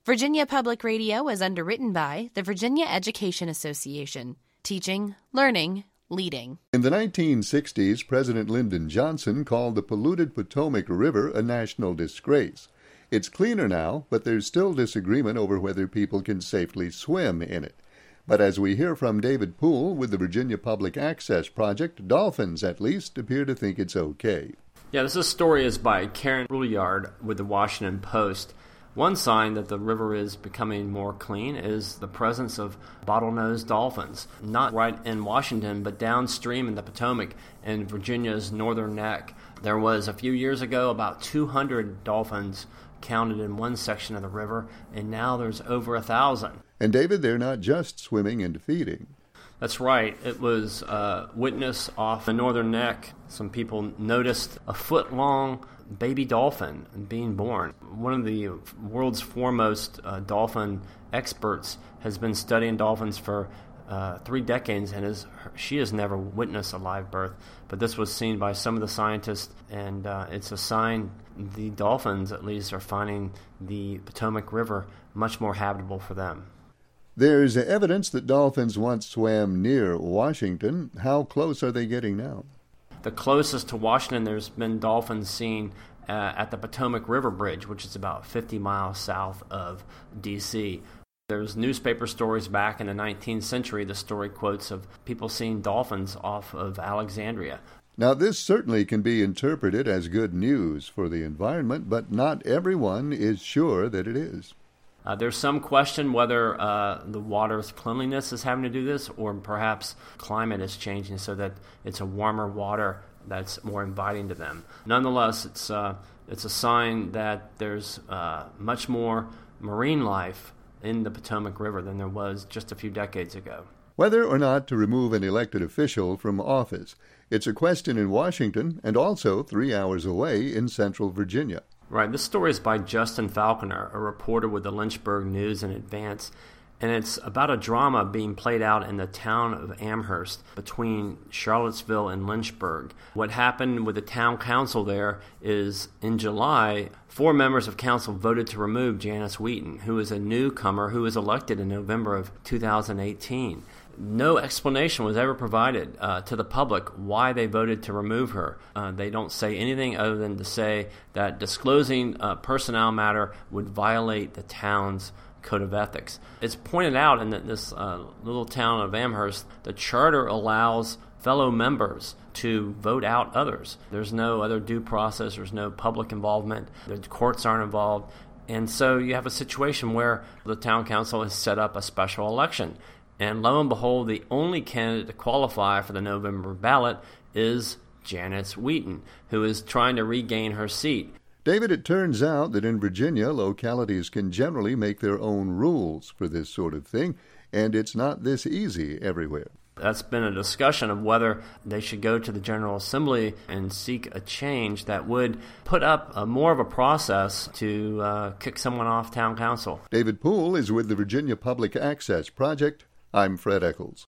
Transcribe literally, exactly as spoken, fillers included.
Virginia Public Radio is underwritten by the Virginia Education Association, teaching, learning, leading. In the nineteen sixties, President Lyndon Johnson called the polluted Potomac River a national disgrace. It's cleaner now, but there's still disagreement over whether people can safely swim in it. But as we hear from David Poole with the Virginia Public Access Project, dolphins at least appear to think it's okay. Yeah, this story is by Karen Rouillard with the Washington Post. One sign that the river is becoming more clean is the presence of bottlenose dolphins, not right in Washington, but downstream in the Potomac in Virginia's northern neck. There was, a few years ago, about two hundred dolphins counted in one section of the river, and now there's over a thousand. And David, they're not just swimming and feeding. That's right. It was uh, witnessed off the northern neck. Some people noticed a foot-long baby dolphin being born. One of the world's foremost uh, dolphin experts has been studying dolphins for uh, three decades, and is, she has never witnessed a live birth. But this was seen by some of the scientists, and uh, it's a sign the dolphins, at least, are finding the Potomac River much more habitable for them. There's evidence that dolphins once swam near Washington. How close are they getting now? The closest to Washington, there's been dolphins seen uh, at the Potomac River Bridge, which is about fifty miles south of D C There's newspaper stories back in the nineteenth century. The story quotes of people seeing dolphins off of Alexandria. Now, this certainly can be interpreted as good news for the environment, but not everyone is sure that it is. Uh, there's some question whether uh, the water's cleanliness is having to do this, or perhaps climate is changing so that it's a warmer water that's more inviting to them. Nonetheless, it's uh, it's a sign that there's uh, much more marine life in the Potomac River than there was just a few decades ago. Whether or not to remove an elected official from office, it's a question in Washington and also three hours away in central Virginia. Right. This story is by Justin Falconer, a reporter with the Lynchburg News in Advance, and it's about a drama being played out in the town of Amherst between Charlottesville and Lynchburg. What happened with the town council there is in July, four members of council voted to remove Janice Wheaton, who is a newcomer who was elected in November of two thousand eighteen. No explanation was ever provided uh, to the public why they voted to remove her. Uh, they don't say anything other than to say that disclosing a personnel matter would violate the town's code of ethics. It's pointed out in this uh, little town of Amherst, the charter allows fellow members to vote out others. There's no other due process. There's no public involvement. The courts aren't involved. And so you have a situation where the town council has set up a special election. And lo and behold, the only candidate to qualify for the November ballot is Janice Wheaton, who is trying to regain her seat. David, it turns out that in Virginia, localities can generally make their own rules for this sort of thing, and it's not this easy everywhere. That's been a discussion of whether they should go to the General Assembly and seek a change that would put up a, more of a process to uh, kick someone off town council. David Poole is with the Virginia Public Access Project. I'm Fred Eccles.